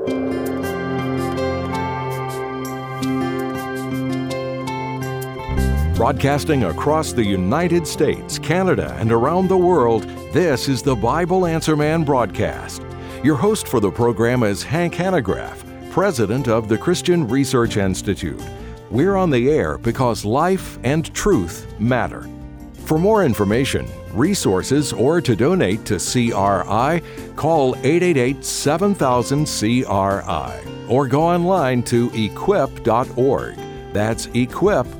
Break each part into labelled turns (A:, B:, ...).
A: Broadcasting across the United States, Canada, and around the world, this is the Bible Answer Man broadcast. Your host for the program is Hank Hanegraaff, president of the Christian Research Institute. We're on the air because life and truth matter. For more information, resources, or to donate to CRI, call 888-7000-CRI or go online to equip.org. That's equip.org.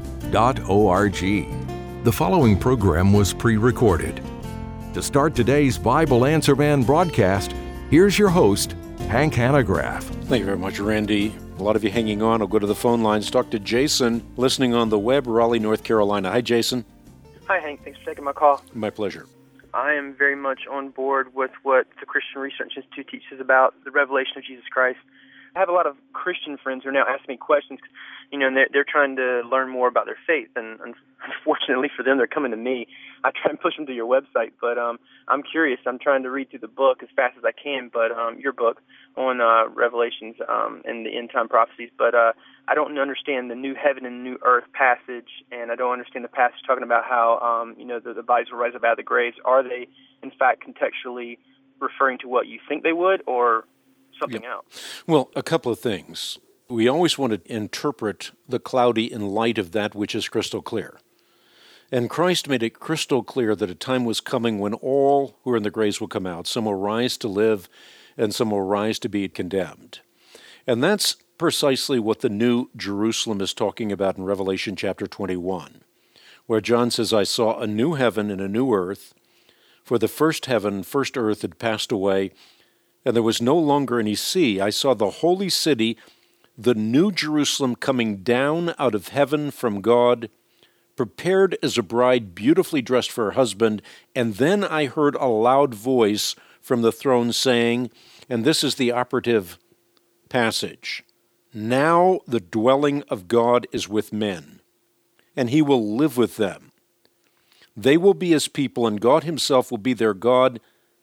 A: The following program was pre-recorded. To start today's Bible Answer Man broadcast, here's your host, Hank Hanegraaff.
B: Thank you very much, Randy. A lot of you hanging on. I'll go to the phone lines. Talk to Jason, listening on the web, Raleigh, North Carolina. Hi, Jason.
C: Hi, Hank. Thanks for taking my call.
B: My pleasure.
C: I am very much on board with what the Christian Research Institute teaches about the revelation of Jesus Christ. I have a lot of Christian friends who are now asking me questions, and they're trying to learn more about their faith, and unfortunately for them, they're coming to me. I try and push them to your website, but I'm curious. I'm trying to read through the book as fast as I can, but your book on Revelations and the end-time prophecies, but I don't understand the new heaven and new earth passage, and I don't understand the passage talking about how, the bodies will rise up out of the graves. Are they, in fact, contextually referring to what you think they would, or something else?
B: Well, a couple of things. We always want to interpret the cloudy in light of that which is crystal clear. And Christ made it crystal clear that a time was coming when all who are in the graves will come out. Some will rise to live, and some will rise to be condemned. And that's precisely what the New Jerusalem is talking about in Revelation chapter 21, where John says, I saw a new heaven and a new earth, for the first heaven, first earth had passed away, and there was no longer any sea. I saw the holy city, the New Jerusalem, coming down out of heaven from God, prepared as a bride beautifully dressed for her husband. And then I heard a loud voice from the throne saying, and this is the operative passage, now the dwelling of God is with men, and he will live with them. They will be his people, and God himself will be their God,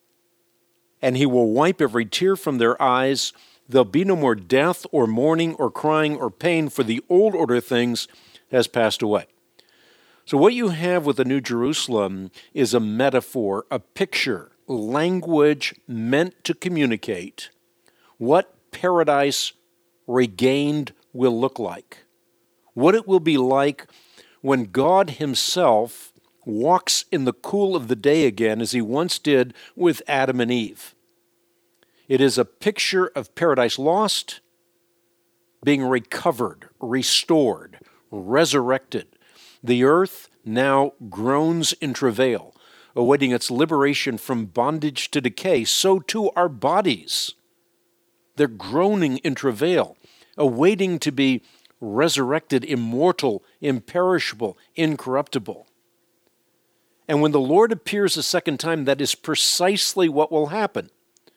B: and he will wipe every tear from their eyes. There'll be no more death or mourning or crying or pain, for the old order of things has passed away. So what you have with the New Jerusalem is a metaphor, a picture, language meant to communicate what paradise regained will look like, what it will be like when God himself walks in the cool of the day again as he once did with Adam and Eve. It is a picture of paradise lost, being recovered, restored, resurrected. The earth now groans in travail, awaiting its liberation from bondage to decay. So too our bodies. They're groaning in travail, awaiting to be resurrected, immortal, imperishable, incorruptible. And when the Lord appears a second time, that is precisely what will happen.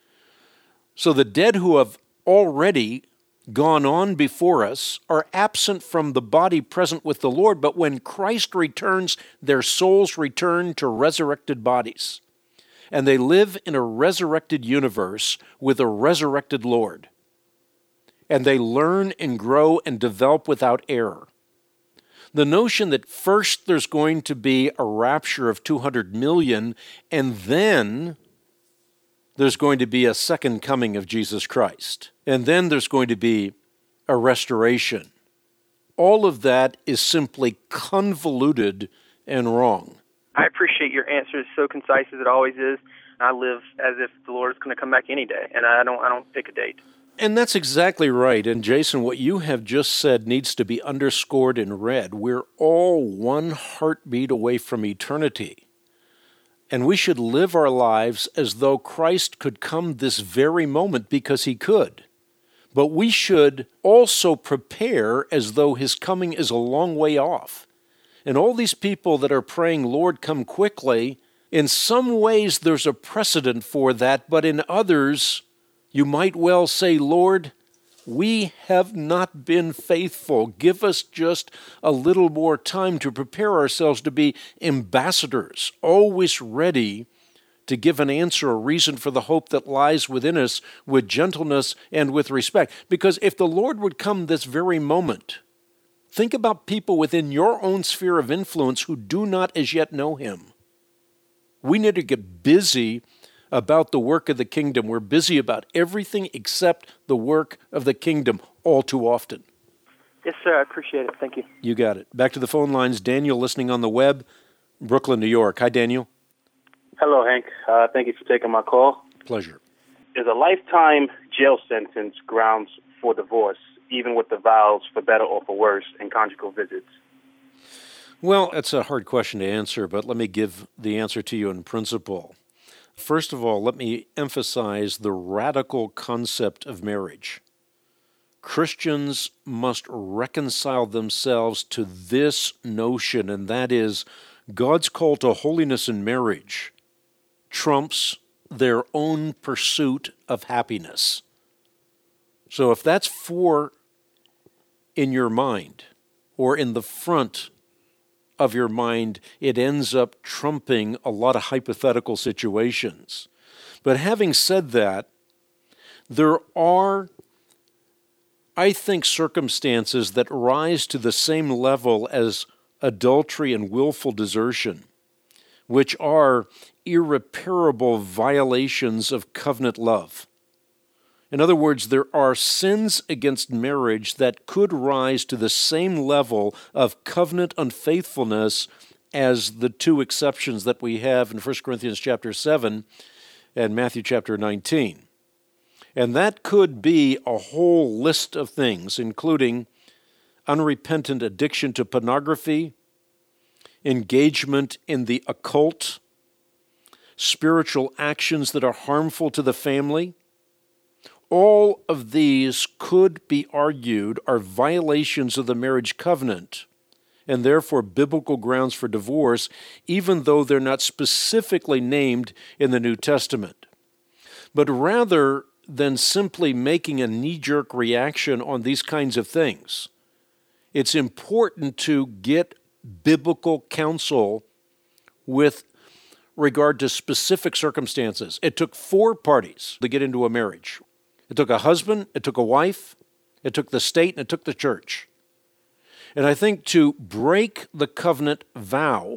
B: So the dead who have already gone on before us are absent from the body present with the Lord, but when Christ returns, their souls return to resurrected bodies. And they live in a resurrected universe with a resurrected Lord. And they learn and grow and develop without error. The notion that first there's going to be a rapture of 200 million, and then there's going to be a second coming of Jesus Christ, and then there's going to be a restoration. All of that is simply convoluted and wrong.
C: I appreciate your answer. It's so concise as it always is. I live as if the Lord is going to come back any day, and I don't pick a date.
B: And that's exactly right. And Jason, what you have just said needs to be underscored in red. We're all one heartbeat away from eternity. And we should live our lives as though Christ could come this very moment, because he could. But we should also prepare as though his coming is a long way off. And all these people that are praying, Lord, come quickly, in some ways there's a precedent for that, but in others, you might well say, Lord, we have not been faithful. Give us just a little more time to prepare ourselves to be ambassadors, always ready to give an answer, a reason for the hope that lies within us with gentleness and with respect. Because if the Lord would come this very moment, think about people within your own sphere of influence who do not as yet know Him. We need to get busy about the work of the kingdom. We're busy about everything except the work of the kingdom all too often.
C: Yes, sir. I appreciate it. Thank you.
B: You got it. Back to the phone lines. Daniel, listening on the web, Brooklyn, New York. Hi, Daniel.
D: Hello, Hank. Thank you for taking my call.
B: Pleasure.
D: Is a lifetime jail sentence grounds for divorce, even with the vows for better or for worse and conjugal visits?
B: Well, that's a hard question to answer, but let me give the answer to you in principle. First of all, let me emphasize the radical concept of marriage. Christians must reconcile themselves to this notion, and that is God's call to holiness in marriage trumps their own pursuit of happiness. So if that's in your mind or in the front of your mind, it ends up trumping a lot of hypothetical situations. But having said that, there are, I think, circumstances that rise to the same level as adultery and willful desertion, which are irreparable violations of covenant love. In other words, there are sins against marriage that could rise to the same level of covenant unfaithfulness as the two exceptions that we have in 1 Corinthians chapter 7 and Matthew chapter 19. And that could be a whole list of things, including unrepentant addiction to pornography, engagement in the occult, spiritual actions that are harmful to the family. All of these could be argued are violations of the marriage covenant and therefore biblical grounds for divorce, even though they're not specifically named in the New Testament. But rather than simply making a knee-jerk reaction on these kinds of things, it's important to get biblical counsel with regard to specific circumstances. It took 4 parties to get into a marriage. It took a husband, it took a wife, it took the state, and it took the church. And I think to break the covenant vow,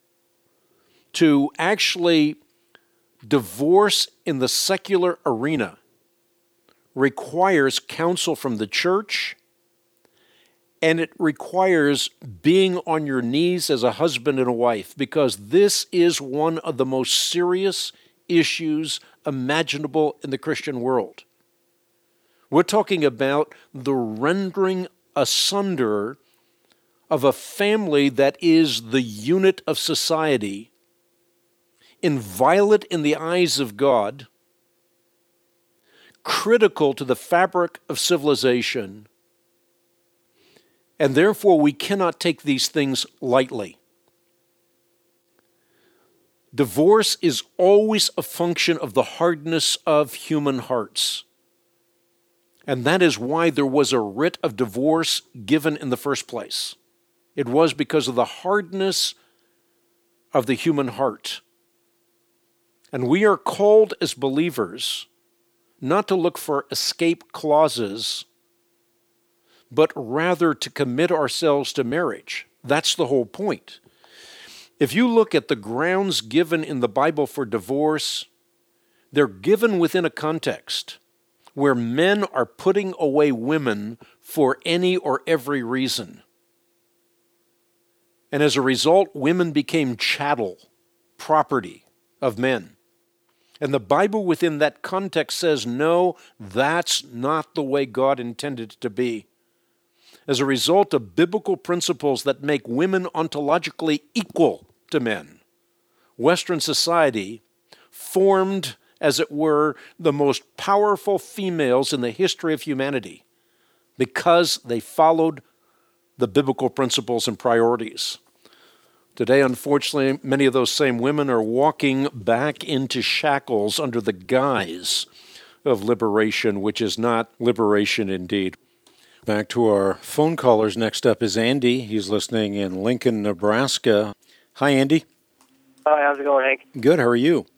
B: to actually divorce in the secular arena, requires counsel from the church, and it requires being on your knees as a husband and a wife, because this is one of the most serious issues imaginable in the Christian world. We're talking about the rendering asunder of a family that is the unit of society, inviolate in the eyes of God, critical to the fabric of civilization, and therefore we cannot take these things lightly. Divorce is always a function of the hardness of human hearts. And that is why there was a writ of divorce given in the first place. It was because of the hardness of the human heart. And we are called as believers not to look for escape clauses, but rather to commit ourselves to marriage. That's the whole point. If you look at the grounds given in the Bible for divorce, they're given within a context where men are putting away women for any or every reason. And as a result, women became chattel, property of men. And the Bible within that context says, no, that's not the way God intended it to be. As a result of biblical principles that make women ontologically equal to men, Western society formed, as it were, the most powerful females in the history of humanity because they followed the biblical principles and priorities. Today, unfortunately, many of those same women are walking back into shackles under the guise of liberation, which is not liberation indeed. Back to our phone callers. Next up is Andy. He's listening in Lincoln, Nebraska. Hi, Andy.
E: Hi, how's it going, Hank?
B: Good. How are you?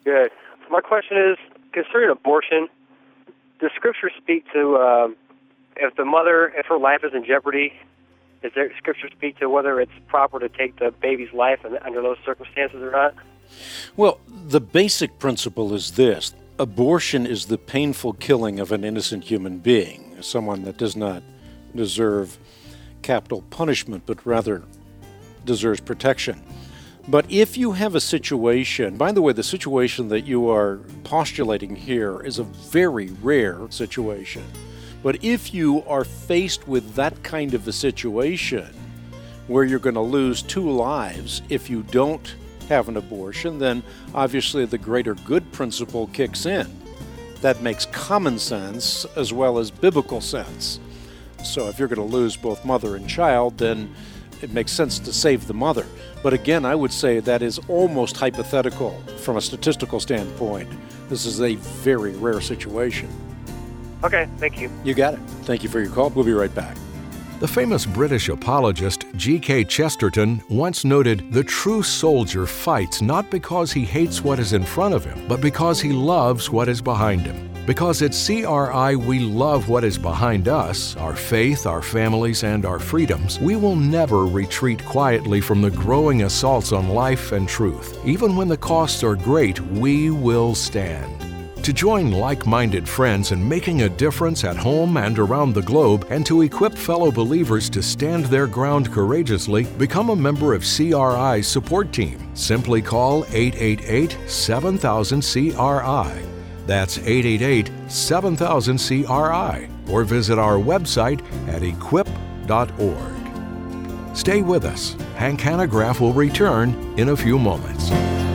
E: Good. My question is, concerning abortion, does Scripture speak to if her life is in jeopardy, does Scripture speak to whether it's proper to take the baby's life under those circumstances or not?
B: Well, the basic principle is this. Abortion is the painful killing of an innocent human being, someone that does not deserve capital punishment, but rather deserves protection. But if you have a situation, by the way, the situation that you are postulating here is a very rare situation. But if you are faced with that kind of a situation where you're going to lose 2 lives if you don't have an abortion, then obviously the greater good principle kicks in. That makes common sense as well as biblical sense. So if you're going to lose both mother and child, then it makes sense to save the mother. But again, I would say that is almost hypothetical from a statistical standpoint. This is a very rare situation.
E: Okay, thank you.
B: You got it. Thank you for your call. We'll be right back.
A: The famous British apologist G.K. Chesterton once noted, "The true soldier fights not because he hates what is in front of him, but because he loves what is behind him. Because at CRI we love what is behind us, our faith, our families, and our freedoms, we will never retreat quietly from the growing assaults on life and truth. Even when the costs are great, we will stand." To join like-minded friends in making a difference at home and around the globe, and to equip fellow believers to stand their ground courageously, become a member of CRI's support team. Simply call 888-7000-CRI. That's 888-7000-CRI, or visit our website at equip.org. Stay with us. Hank Hanegraaff will return in a few moments.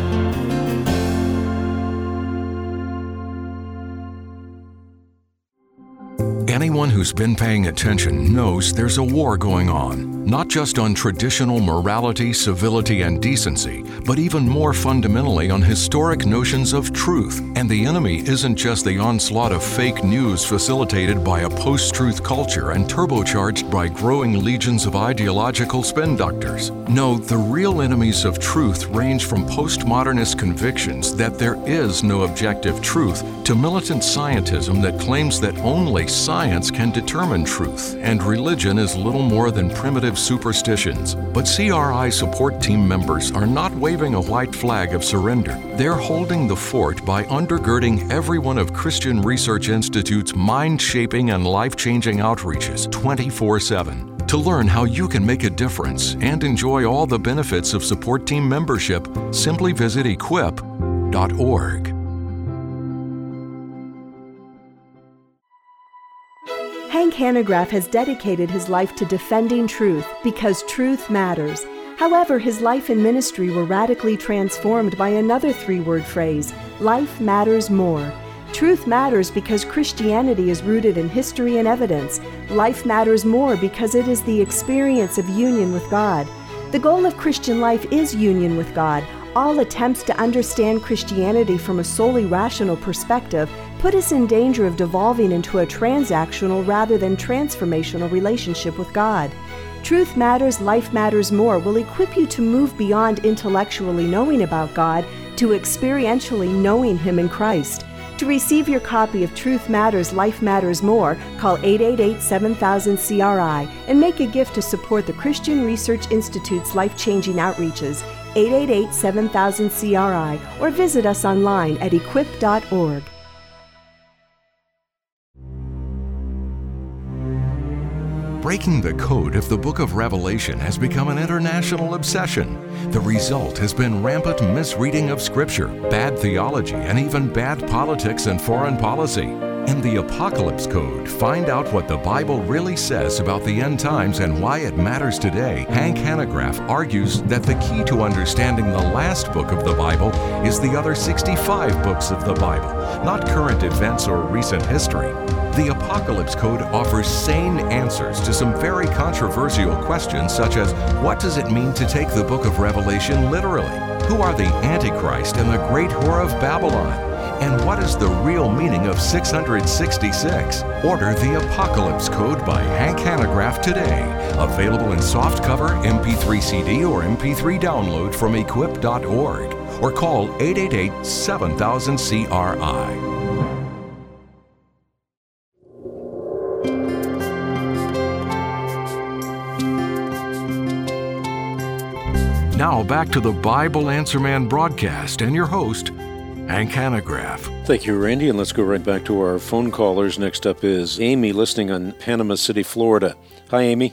A: Anyone who's been paying attention knows there's a war going on, not just on traditional morality, civility, and decency, but even more fundamentally on historic notions of truth. And the enemy isn't just the onslaught of fake news facilitated by a post-truth culture and turbocharged by growing legions of ideological spin doctors. No, the real enemies of truth range from postmodernist convictions that there is no objective truth to militant scientism that claims that only science can determine truth, and religion is little more than primitive superstitions. But CRI support team members are not waving a white flag of surrender. They're holding the fort by undergirding every one of Christian Research Institute's mind-shaping and life-changing outreaches 24/7. To learn how you can make a difference and enjoy all the benefits of support team membership, simply visit equip.org.
F: Hank Hanegraaff has dedicated his life to defending truth because truth matters. However, his life and ministry were radically transformed by another 3-word phrase, life matters more. Truth matters because Christianity is rooted in history and evidence. Life matters more because it is the experience of union with God. The goal of Christian life is union with God. All attempts to understand Christianity from a solely rational perspective put us in danger of devolving into a transactional rather than transformational relationship with God. Truth Matters, Life Matters More will equip you to move beyond intellectually knowing about God to experientially knowing Him in Christ. To receive your copy of Truth Matters, Life Matters More, call 888-7000-CRI and make a gift to support the Christian Research Institute's life-changing outreaches, 888-7000-CRI, or visit us online at equip.org.
A: Breaking the code of the Book of Revelation has become an international obsession. The result has been rampant misreading of Scripture, bad theology, and even bad politics and foreign policy. In the Apocalypse Code, find out what the Bible really says about the end times and why it matters today. Hank Hanegraaff argues that the key to understanding the last book of the Bible is the other 65 books of the Bible, not current events or recent history. The Apocalypse Code offers sane answers to some very controversial questions, such as, what does it mean to take the book of Revelation literally? Who are the Antichrist and the great whore of Babylon? And what is the real meaning of 666? Order the Apocalypse Code by Hank Hanegraaff today. Available in softcover, MP3 CD, or MP3 download from equip.org. or call 888-7000-CRI. Now back to the Bible Answer Man broadcast and your host, Hank Hanegraaff.
B: Thank you, Randy, and let's go right back to our phone callers. Next up is Amy, listening on Panama City, Florida. Hi, Amy.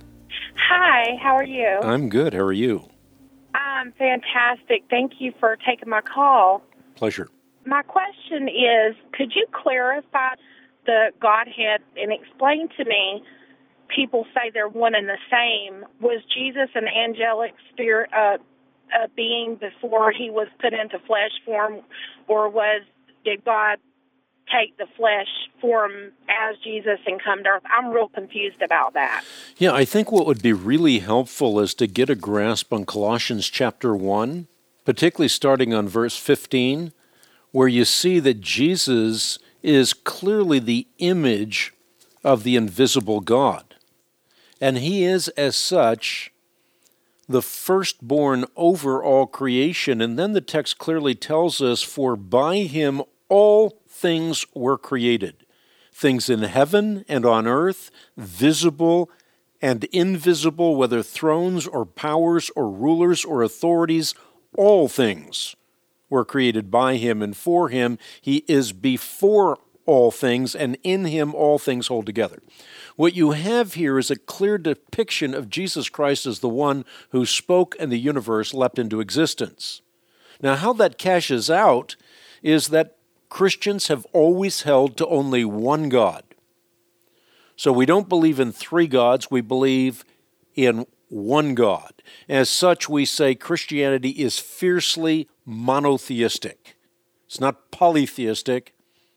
G: Hi, how are you?
B: I'm good. How are you?
G: I'm fantastic. Thank you for taking my call.
B: Pleasure.
G: My question is, could you clarify the Godhead and explain to me, people say they're one and the same. Was Jesus an angelic spirit being before he was put into flesh form, or did God take the flesh form as Jesus and come to earth? I'm real confused about that.
B: Yeah, I think what would be really helpful is to get a grasp on Colossians chapter 1, particularly starting on verse 15, where you see that Jesus is clearly the image of the invisible God. And he is, as such, the firstborn over all creation. And then the text clearly tells us, for by him all things were created, things in heaven and on earth, visible and invisible, whether thrones or powers or rulers or authorities, all things were created by him and for him. He is before all things, and in him all things hold together. What you have here is a clear depiction of Jesus Christ as the one who spoke and the universe leapt into existence. Now, how that cashes out is that Christians have always held to only one God. So we don't believe in three gods, we believe in one God. As such, we say Christianity is fiercely monotheistic. It's not polytheistic.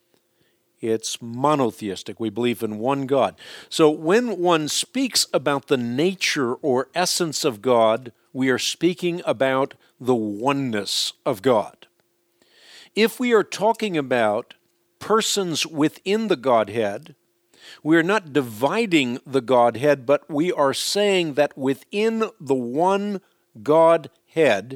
B: It's monotheistic. We believe in one God. So when one speaks about the nature or essence of God, we are speaking about the oneness of God. If we are talking about persons within the Godhead, we are not dividing the Godhead, but we are saying that within the one Godhead,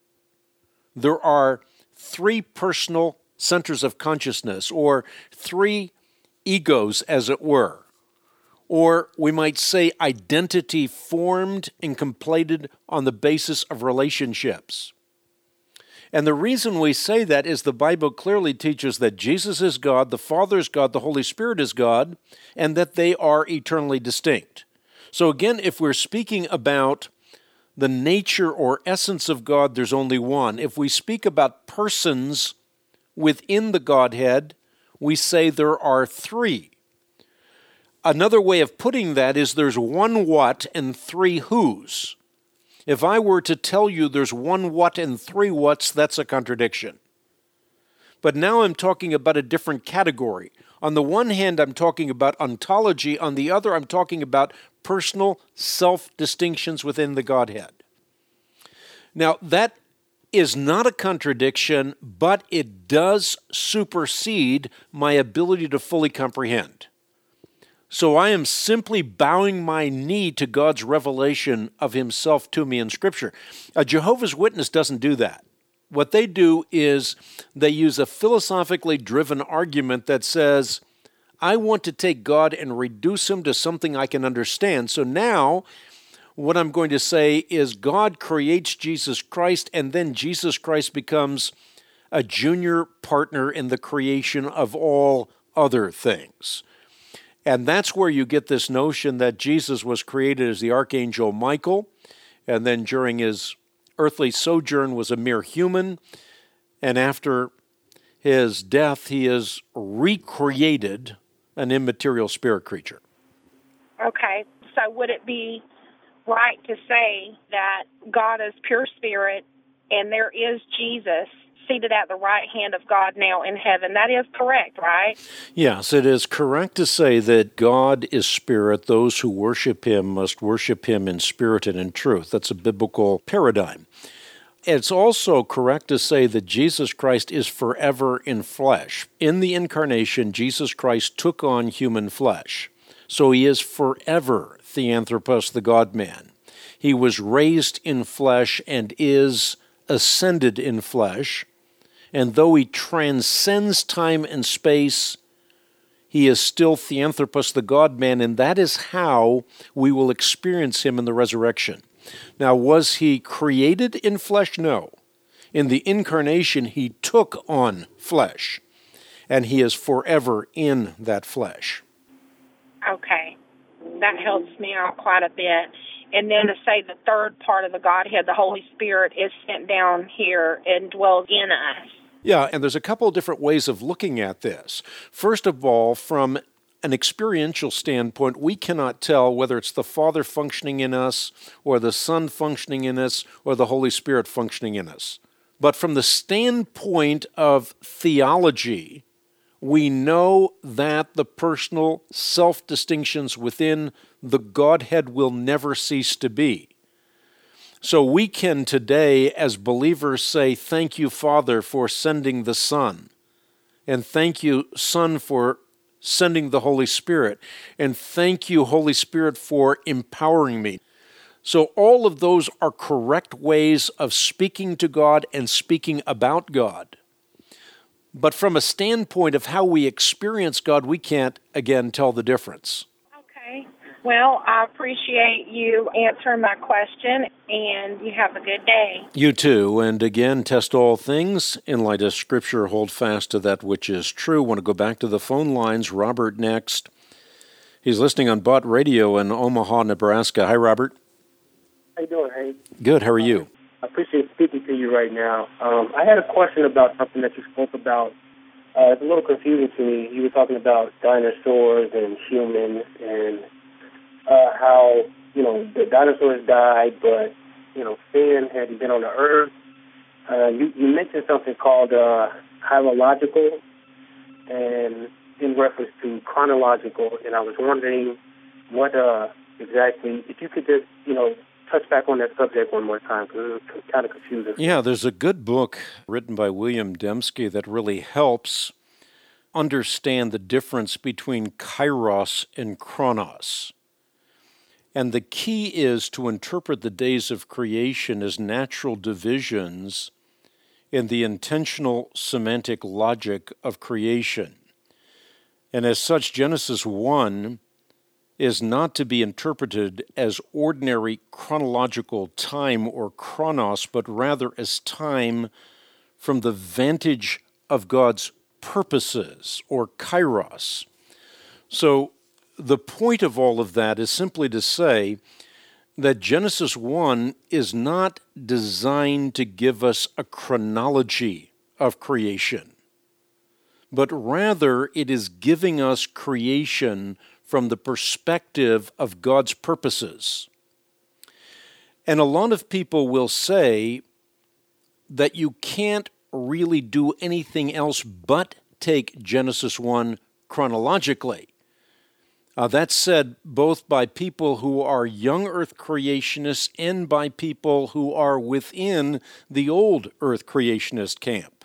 B: there are three personal centers of consciousness, or three egos, as it were. Or we might say identity formed and completed on the basis of relationships. And the reason we say that is the Bible clearly teaches that Jesus is God, the Father is God, the Holy Spirit is God, and that they are eternally distinct. So again, if we're speaking about the nature or essence of God, there's only one. If we speak about persons within the Godhead, we say there are three. Another way of putting that is there's one what and three whos. If I were to tell you there's one what and three whats, that's a contradiction. But now I'm talking about a different category. On the one hand, I'm talking about ontology. On the other, I'm talking about personal self-distinctions within the Godhead. Now, that is not a contradiction, but it does supersede my ability to fully comprehend. So I am simply bowing my knee to God's revelation of himself to me in Scripture. A Jehovah's Witness doesn't do that. What they do is they use a philosophically driven argument that says, I want to take God and reduce him to something I can understand. So now what I'm going to say is God creates Jesus Christ, and then Jesus Christ becomes a junior partner in the creation of all other things. And that's where you get this notion that Jesus was created as the Archangel Michael, and then during his earthly sojourn was a mere human, and after his death he is recreated an immaterial spirit creature.
G: Okay, so would it be right to say that God is pure spirit and there is Jesus seated at the right hand of God now in heaven? That is correct, right?
B: Yes, it is correct to say that God is spirit. Those who worship him must worship him in spirit and in truth. That's a biblical paradigm. It's also correct to say that Jesus Christ is forever in flesh. In the incarnation, Jesus Christ took on human flesh. So he is forever Theanthropos, the God-man. He was raised in flesh and is ascended in flesh, and though he transcends time and space, he is still Theanthropos, the God-man, and that is how we will experience him in the resurrection. Now, was he created in flesh? No. In the incarnation, he took on flesh, and he is forever in that flesh.
G: Okay. That helps me out quite a bit. And then to say the third part of the Godhead, the Holy Spirit, is sent down here and dwells in us.
B: Yeah, and there's a couple of different ways of looking at this. First of all, from an experiential standpoint, we cannot tell whether it's the Father functioning in us, or the Son functioning in us, or the Holy Spirit functioning in us. But from the standpoint of theology, we know that the personal self-distinctions within the Godhead will never cease to be. So we can today, as believers, say, thank you, Father, for sending the Son, and thank you, Son, for sending the Holy Spirit, and thank you, Holy Spirit, for empowering me. So all of those are correct ways of speaking to God and speaking about God. But from a standpoint of how we experience God, we can't, again, tell the difference.
G: Okay. Well, I appreciate you answering my question, and you have a good day.
B: You too. And again, test all things. In light of Scripture, hold fast to that which is true. Want to go back to the phone lines. Robert next. He's listening on Bott Radio in Omaha, Nebraska. Hi, Robert.
H: How you doing, Hank?
B: Good. How are you?
H: I appreciate speaking to you right now. I had a question about something that you spoke about. It's a little confusing to me. You were talking about dinosaurs and humans and how, the dinosaurs died, but, sin had been on the earth. You mentioned something called hierological and in reference to chronological, and I was wondering what exactly, if you could just, touch back on that subject one more time, because it was kind of confusing.
B: Yeah, there's a good book written by William Dembski that really helps understand the difference between kairos and chronos. And the key is to interpret the days of creation as natural divisions in the intentional semantic logic of creation. And as such, Genesis 1 is not to be interpreted as ordinary chronological time or chronos, but rather as time from the vantage of God's purposes, or kairos. So the point of all of that is simply to say that Genesis 1 is not designed to give us a chronology of creation, but rather it is giving us creation from the perspective of God's purposes. And a lot of people will say that you can't really do anything else but take Genesis 1 chronologically. That's said both by people who are young earth creationists and by people who are within the old earth creationist camp.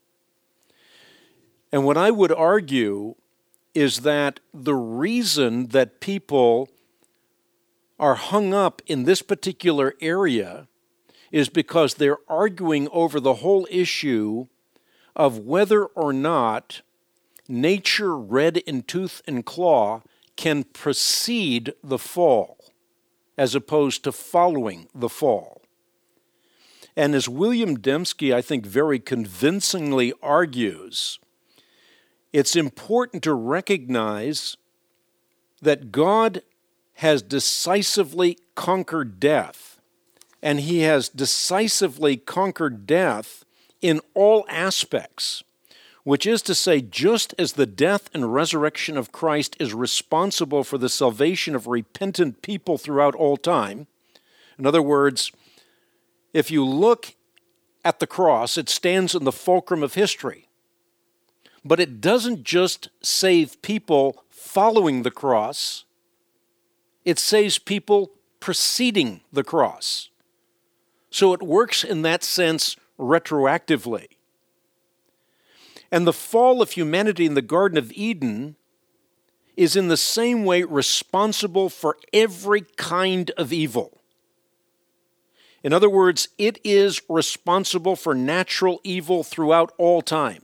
B: And what I would argue is that the reason that people are hung up in this particular area is because they're arguing over the whole issue of whether or not nature red in tooth and claw can precede the fall as opposed to following the fall. And as William Dembski, I think, very convincingly argues, it's important to recognize that God has decisively conquered death, and he has decisively conquered death in all aspects, which is to say, just as the death and resurrection of Christ is responsible for the salvation of repentant people throughout all time. In other words, if you look at the cross, it stands in the fulcrum of history. But it doesn't just save people following the cross, it saves people preceding the cross. So it works in that sense retroactively. And the fall of humanity in the Garden of Eden is in the same way responsible for every kind of evil. In other words, it is responsible for natural evil throughout all time.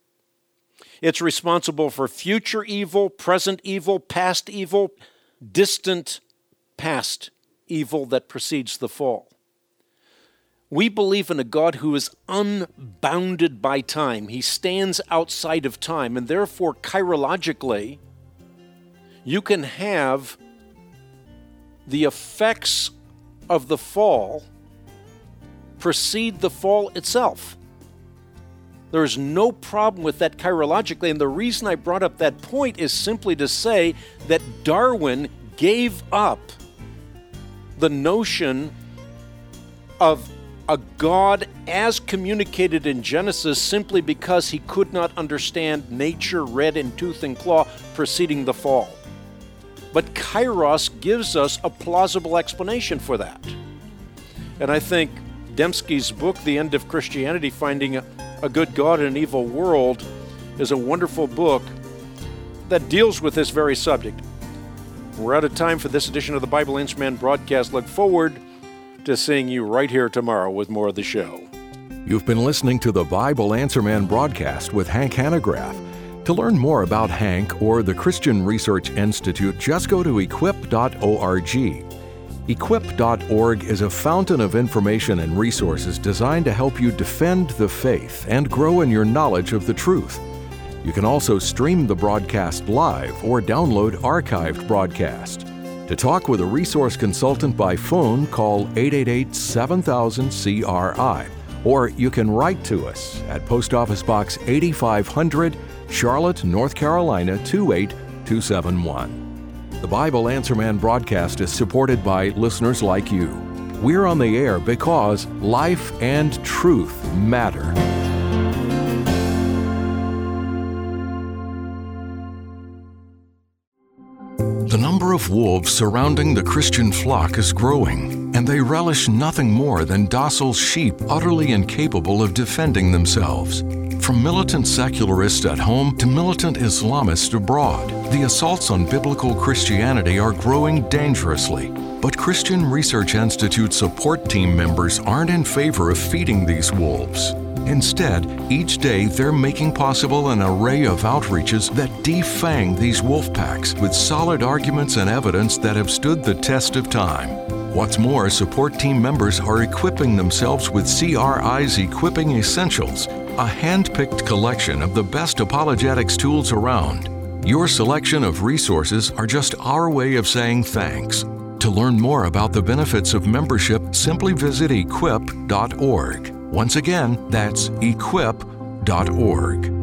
B: It's responsible for future evil, present evil, past evil, distant past evil that precedes the fall. We believe in a God who is unbounded by time. He stands outside of time, and therefore, chirologically, you can have the effects of the fall precede the fall itself. There is no problem with that chirologically, and the reason I brought up that point is simply to say that Darwin gave up the notion of a God as communicated in Genesis simply because he could not understand nature red in tooth and claw preceding the fall. But Kairos gives us a plausible explanation for that. And I think Dembski's book, The End of Christianity, Finding a Good God in an Evil World, is a wonderful book that deals with this very subject. We're out of time for this edition of the Bible Answer Man broadcast. Look forward to seeing you right here tomorrow with more of the show.
A: You've been listening to the Bible Answer Man broadcast with Hank Hanegraaff. To learn more about Hank or the Christian Research Institute, just go to equip.org. Equip.org is a fountain of information and resources designed to help you defend the faith and grow in your knowledge of the truth. You can also stream the broadcast live or download archived broadcast. To talk with a resource consultant by phone, call 888-7000-CRI, or you can write to us at Post Office Box 8500, Charlotte, North Carolina 28271. The Bible Answer Man broadcast is supported by listeners like you. We're on the air because life and truth matter. The number of wolves surrounding the Christian flock is growing, and they relish nothing more than docile sheep utterly incapable of defending themselves. From militant secularists at home to militant Islamists abroad, the assaults on biblical Christianity are growing dangerously. But Christian Research Institute support team members aren't in favor of feeding these wolves. Instead, each day they're making possible an array of outreaches that defang these wolf packs with solid arguments and evidence that have stood the test of time. What's more, support team members are equipping themselves with CRI's Equipping Essentials, a hand-picked collection of the best apologetics tools around. Your selection of resources are just our way of saying thanks. To learn more about the benefits of membership, simply visit equip.org. Once again, that's equip.org.